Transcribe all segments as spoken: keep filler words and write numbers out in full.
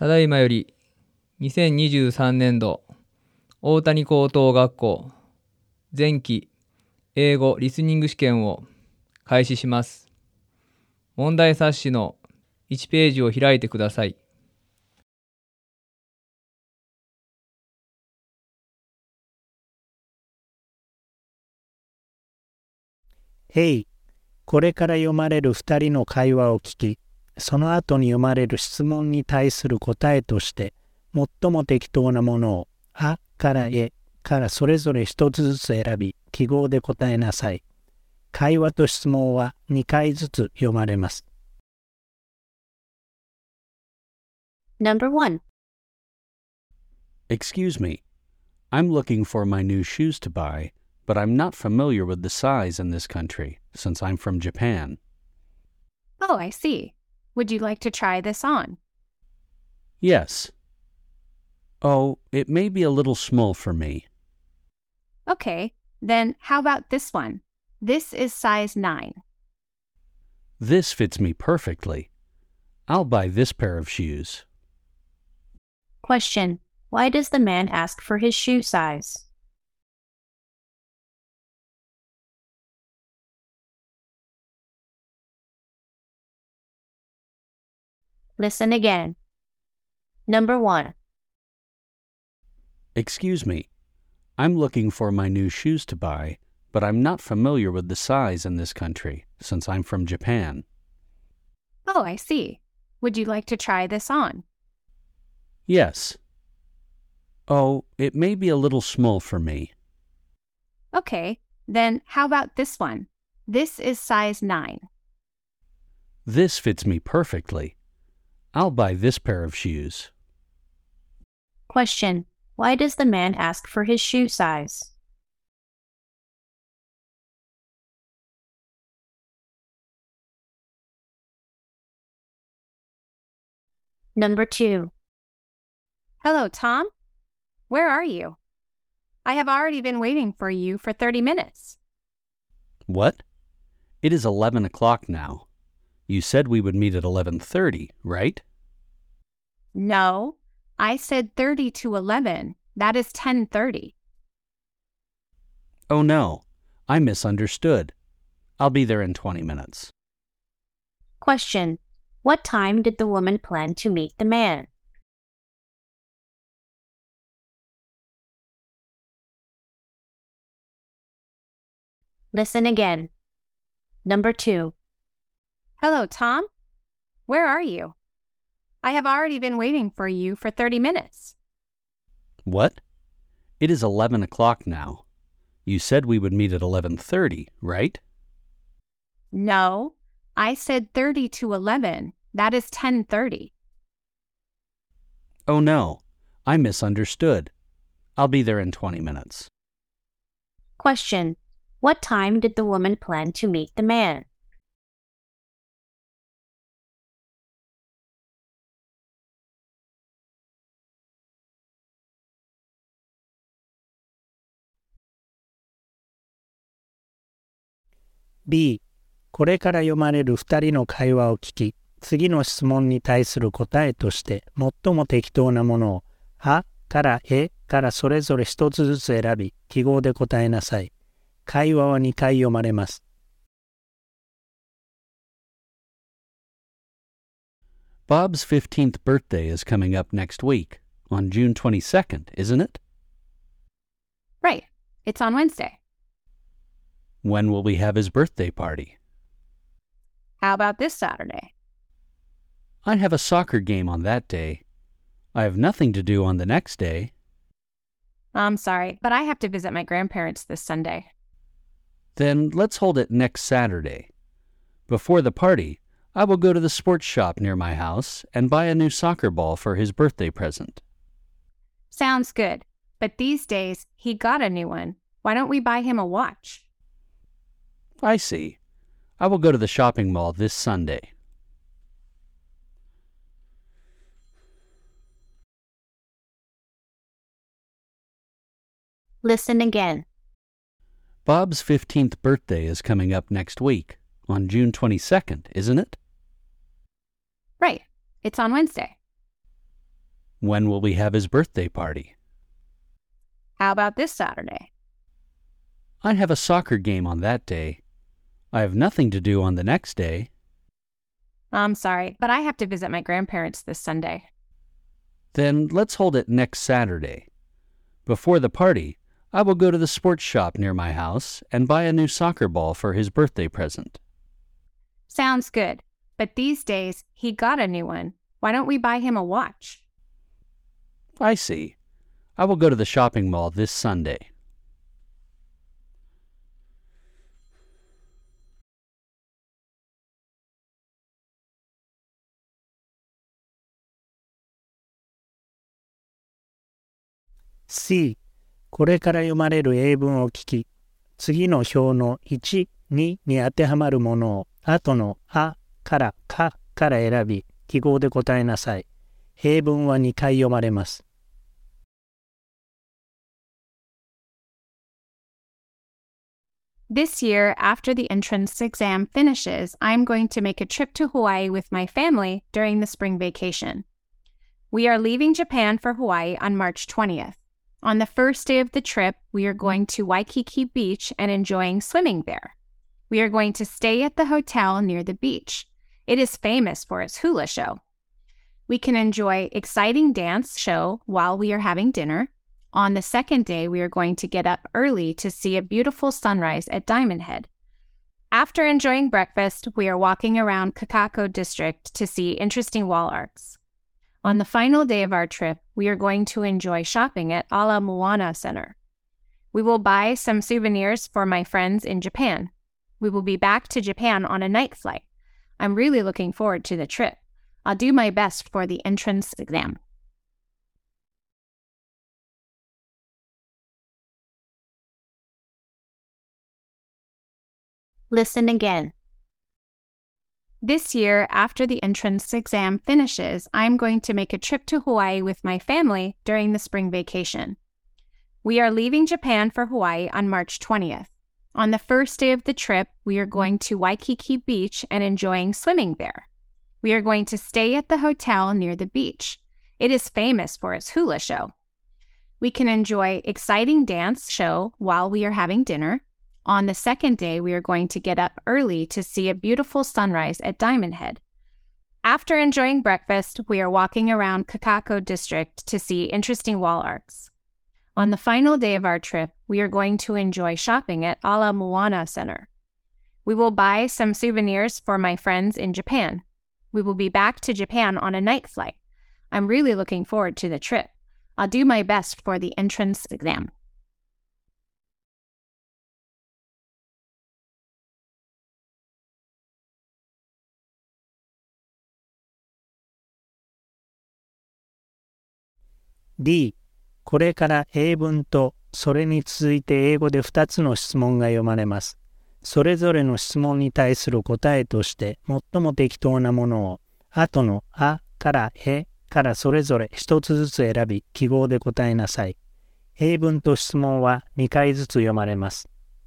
ただいまよりにせんにじゅうさんねんど大谷高等学校前期英語リスニング試験を開始します。問題冊子のいちページを開いてください。 へい、これから読まれるふたりの会話を聞き、その後に読まれる質問に対する答えとして、最も適当なものを、あからえからそれぞれ一つずつ選び、記号で答えなさい。会話と質問はにかいずつ読まれます。 Number one. Excuse me. I'm looking for my new shoes to buy, but I'm not familiar with the size in this country, since I'm from Japan. Oh, I see. Would you like to try this on? Yes. Oh, it may be a little small for me. Okay, then how about this one? This is size nine. This fits me perfectly. I'll buy this pair of shoes. Question. Why does the man ask for his shoe size? Listen again. Number one. Excuse me. I'm looking for my new shoes to buy, but I'm not familiar with the size in this country, since I'm from Japan. Oh, I see. Would you like to try this on? Yes. Oh, it may be a little small for me. Okay, then how about this one? This is size nine. This fits me perfectly. I'll buy this pair of shoes. Question. Why does the man ask for his shoe size? Number two. Hello, Tom. Where are you? I have already been waiting for you for thirty minutes. What? It is eleven o'clock now. You said we would meet at eleven thirty, right? No, I said thirty to eleven. That is ten thirty. Oh no, I misunderstood. I'll be there in twenty minutes. Question. What time did the woman plan to meet the man? Listen again. Number two. Hello, Tom. Where are you? I have already been waiting for you for thirty minutes. What? It is eleven o'clock now. You said we would meet at eleven thirty, right? No, I said thirty to eleven. That is ten thirty. Oh no, I misunderstood. I'll be there in twenty minutes. Question. What time did the woman plan to meet the man? B、これから読まれるふたりの会話を聞き、次の質問に対する答えとして、最も適当なものを、あからえからそれぞれ一つずつ選び、記号で答えなさい。会話はにかい読まれます。 Bob's fifteenth birthday is coming up next week, on June twenty-second, isn't it? Right. It's on Wednesday. When will we have his birthday party? How about this Saturday? I have a soccer game on that day. I have nothing to do on the next day. I'm sorry, but I have to visit my grandparents this Sunday. Then let's hold it next Saturday. Before the party, I will go to the sports shop near my house and buy a new soccer ball for his birthday present. Sounds good, but these days he got a new one. Why don't we buy him a watch? I see. I will go to the shopping mall this Sunday. Listen again. Bob's fifteenth birthday is coming up next week, on June twenty-second, isn't it? Right. It's on Wednesday. When will we have his birthday party? How about this Saturday? I have a soccer game on that day. I have nothing to do on the next day. I'm sorry, but I have to visit my grandparents this Sunday. Then let's hold it next Saturday. Before the party, I will go to the sports shop near my house and buy a new soccer ball for his birthday present. Sounds good, but these days he got a new one. Why don't we buy him a watch? I see. I will go to the shopping mall this Sunday. C、これから読まれる英文を聞き、次の表のいち、にに当てはまるものを後のあからかから選び、記号で答えなさい。英文はにかい読まれます。 This year, after the entrance exam finishes, I'm going to make a trip to Hawaii with my family during the spring vacation. We are leaving Japan for Hawaii on March twentieth. On the first day of the trip, we are going to Waikiki Beach and enjoying swimming there. We are going to stay at the hotel near the beach. It is famous for its hula show. We can enjoy exciting dance show while we are having dinner. On the second day, we are going to get up early to see a beautiful sunrise at Diamond Head. After enjoying breakfast, we are walking around Kakako District to see interesting wall arts. On the final day of our trip, we are going to enjoy shopping at Ala Moana Center. We will buy some souvenirs for my friends in Japan. We will be back to Japan on a night flight. I'm really looking forward to the trip. I'll do my best for the entrance exam. Listen again. This year, after the entrance exam finishes, I'm going to make a trip to Hawaii with my family during the spring vacation. We are leaving Japan for Hawaii on March twentieth. On the first day of the trip, we are going to Waikiki Beach and enjoying swimming there. We are going to stay at the hotel near the beach. It is famous for its hula show. We can enjoy exciting dance show while we are having dinner. On the second day, we are going to get up early to see a beautiful sunrise at Diamond Head. After enjoying breakfast, we are walking around Kakako District to see interesting wall arts. On the final day of our trip, we are going to enjoy shopping at Ala Moana Center. We will buy some souvenirs for my friends in Japan. We will be back to Japan on a night flight. I'm really looking forward to the trip. I'll do my best for the entrance exam. D、これから英文とそれに続いて英語でふたつの質問が読まれます。それぞれの質問に対する答えとして最も適当なものを後のあからへからそれぞれひとつずつ選び記号で答えなさい。英文と質問はにかいずつ読まれます。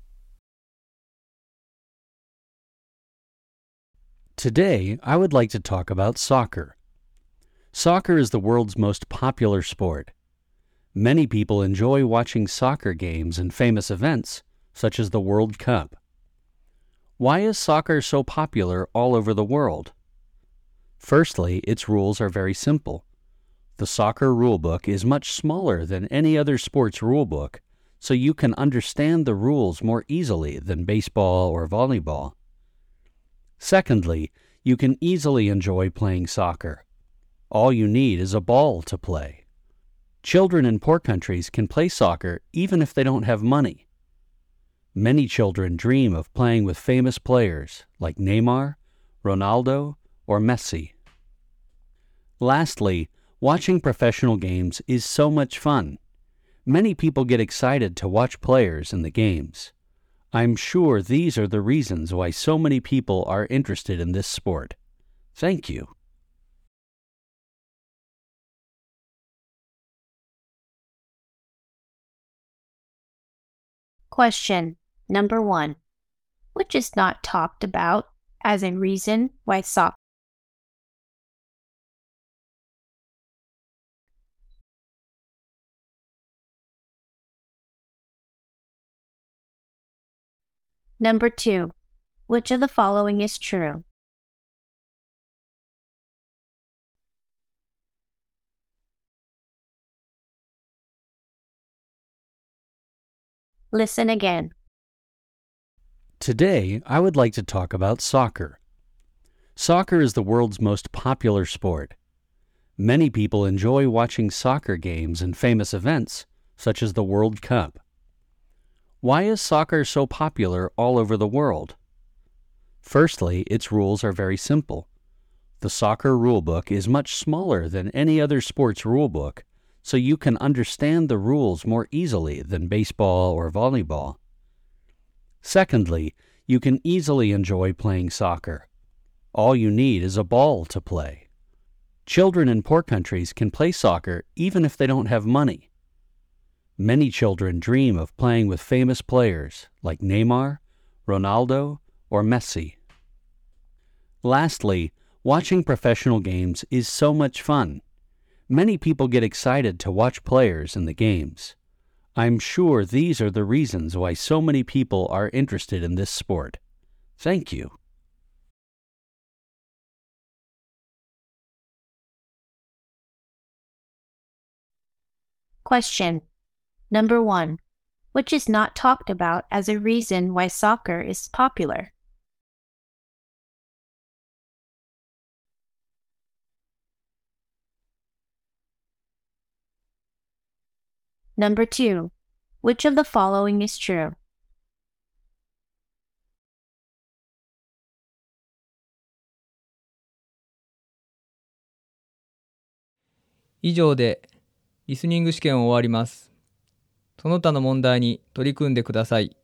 Today, I would like to talk about soccer. Soccer is the world's most popular sport. Many people enjoy watching soccer games and famous events, such as the World Cup. Why is soccer so popular all over the world? Firstly, its rules are very simple. The soccer rulebook is much smaller than any other sport's rulebook, so you can understand the rules more easily than baseball or volleyball. Secondly, you can easily enjoy playing soccer. All you need is a ball to play. Children in poor countries can play soccer even if they don't have money. Many children dream of playing with famous players like Neymar, Ronaldo, or Messi. Lastly, watching professional games is so much fun. Many people get excited to watch players in the games. I'm sure these are the reasons why so many people are interested in this sport. Thank you. Question number one. Which is not talked about as a reason why soccer Number two, which of the following is true? Listen again. Today, I would like to talk about soccer. Soccer is the world's most popular sport. Many people enjoy watching soccer games and famous events, such as the World Cup. Why is soccer so popular all over the world? Firstly, its rules are very simple. The soccer rulebook is much smaller than any other sport's rulebook, so you can understand the rules more easily than baseball or volleyball. Secondly, you can easily enjoy playing soccer. All you need is a ball to play. Children in poor countries can play soccer even if they don't have money. Many children dream of playing with famous players like Neymar, Ronaldo, or Messi. Lastly, watching professional games is so much fun. Many people get excited to watch players in the games. I'm sure these are the reasons why so many people are interested in this sport. Thank you. Question. Number one, which is not talked about as a reason why soccer is popular? Number two, which of the following is true? 以上でリスニング試験を終わります。その他の問題に取り組んでください。